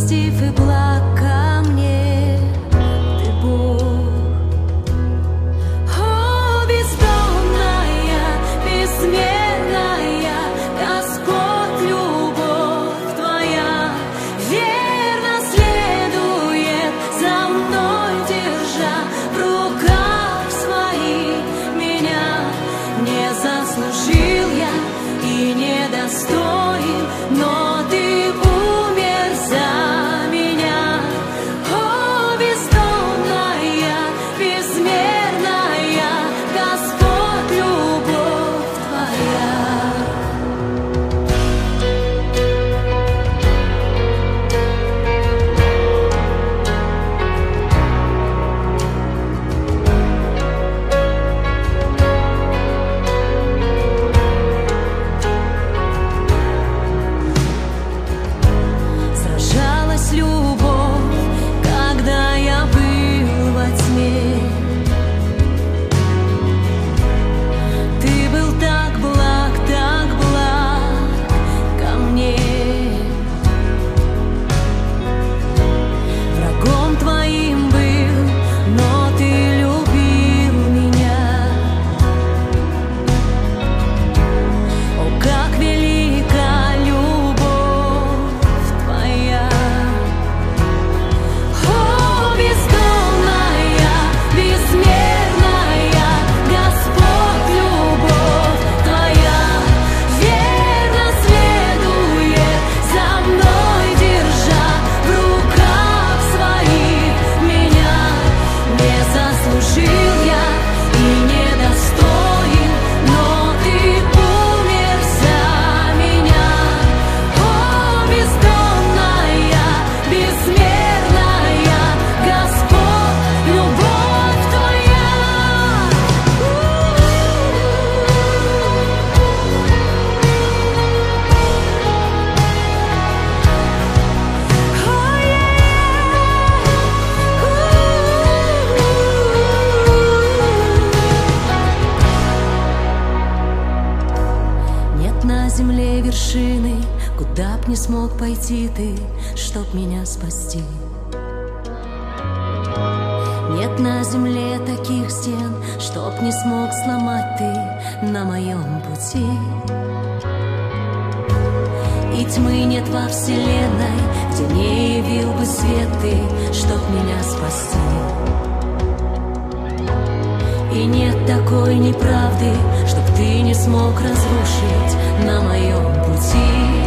милостив и благ ко мне, Ты Бог. О, бездонная, бессмертная, Господь, любовь Твоя верно следует за мной, держа в руках своих меня. Не заслужил я и недостоин, но Ты умер за меня. О, бездонная, безмерная, Господь, любовь Твоя. Сражалась любовь, когда я был во тьме. Ты был так благ ко мне. Врагом Твоим был, но Ты любил меня. О, как велика любовь Твоя! О, бездонная, безмерная, Господь, любовь Твоя верно следует за мной, держа в руках своих меня. Не заслужил я и недостоин, но Ты умер за меня. О, бездонная, безмерная, Господь, любовь Твоя. Нет на земле вершины, куда б не смог пойти Ты, чтоб меня спасти. Нет на земле таких стен, чтоб не смог сломать Ты на моем пути. И тьмы нет во вселенной, где не явил бы свет Ты, чтоб меня спасти. И нет такой неправды, чтоб Ты не смог разрушить на моем пути.